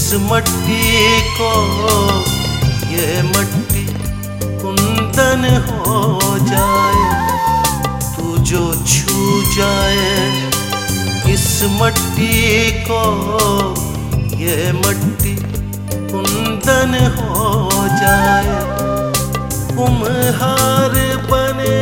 मट्टी को ये मट्टी कुंदन हो जाए, तू जो छू जाए इस मट्टी को ये मट्टी कुंदन हो जाए। कुम्हार बने,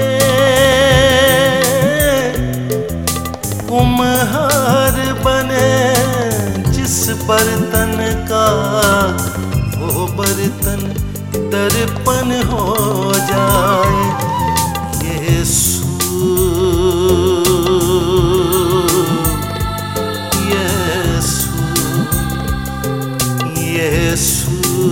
कुम्हार बने जिस बर्तन का वो बर्तन दर्पण हो जाए। यीशु यीशु यीशु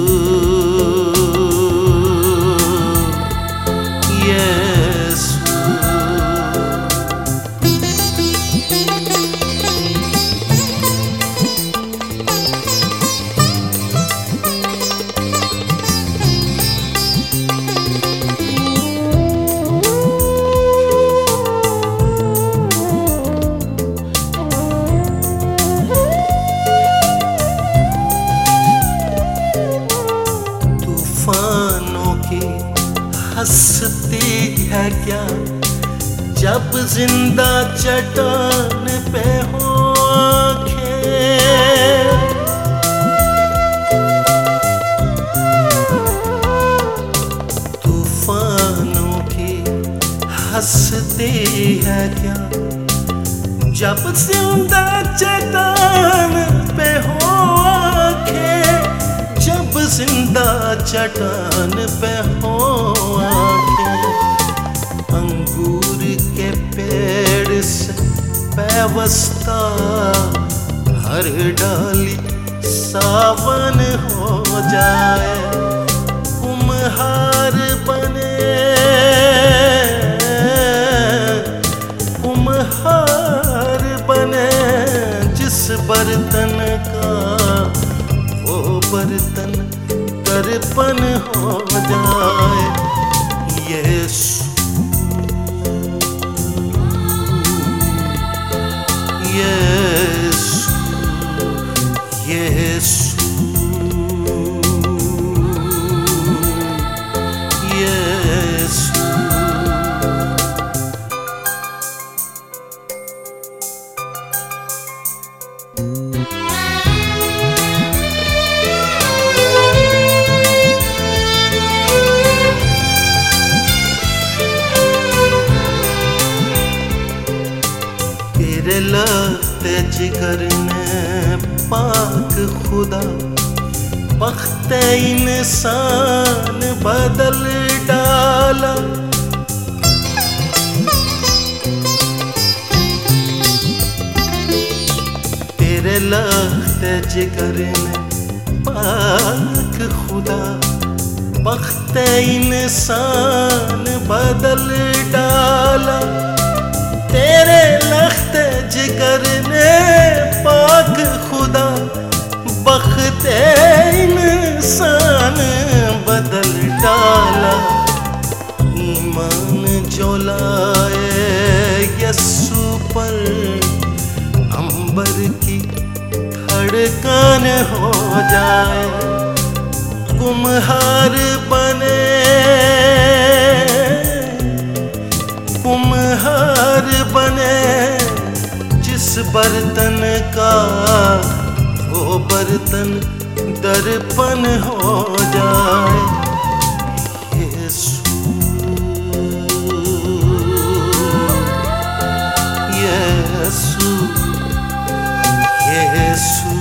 हंसती है क्या जब जिंदा चट्टान पे हो आँखें। तूफानों की हंसती है क्या जब जिंदा चट्टान पे हो आँखें, जब जिंदा चट्टान पे हो आँखें। अंगूर के पेड़ से पैवस्ता हर डाली सावन हो जाए। कुम्हार बने, कुम्हार बने जिस बर्तन का वो बर्तन दर्पण हो जाए। यीशु यीशु यीशु यीशु। तेरे लहते जिगर ने पाक खुदा बख्ते इंसान बदल डाला। तेरे लहते जिगर ने पाक खुदा बख्ते इंसान बदल डाला। तेरे लख्ते जिगर ने पाक खुदा बख्ते इंसान बदल डाला। ईमान जो लाए यस्सु पर अंबर की धड़कन हो जाए। कुम्हार बने, कुम्हार बने जिस बर्तन का वो बर्तन दर्पण हो जाए। यीशु यीशु यीशु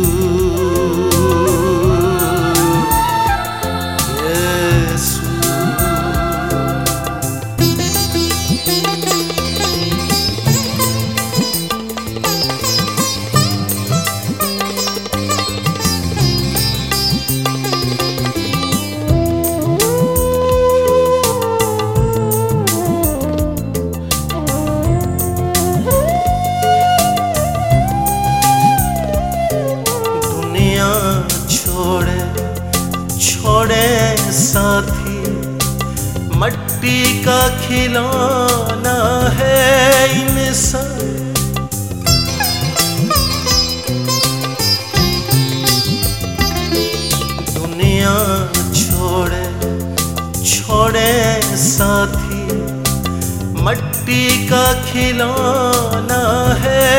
छोड़े साथी मट्टी का खिलौना है इंसान। मट्टी का खिलौना है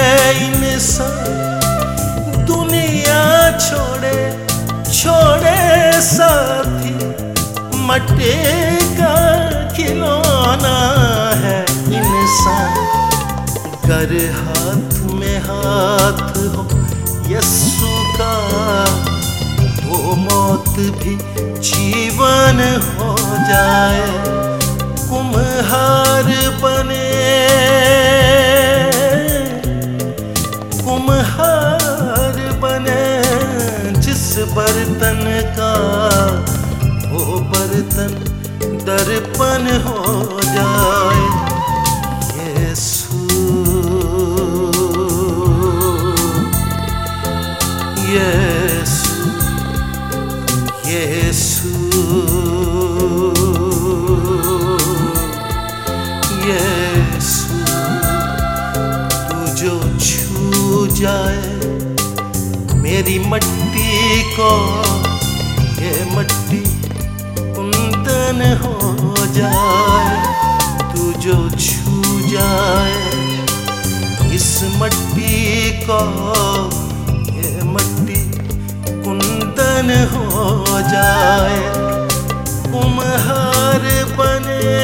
इंसान। दुनिया छोड़े छोड़े साथी, मट्टी का खिलौना है इंसान। गर हाथ में हाथ हो यस्सु का, वो मौत भी जीवन हो जाए। कुम्हार बने, कुम्हार बने जिस बर्तन का, वो बर्तन दर्पण हो जाए। यीशु यीशु यीशु यीशु, तू जो छू जाए मेरी मट्टी को, ये मट्टी कुंदन हो जाए। तू जो छू जाए इस मट्टी को, ये मट्टी कुंदन हो जाए। कुम्हार बने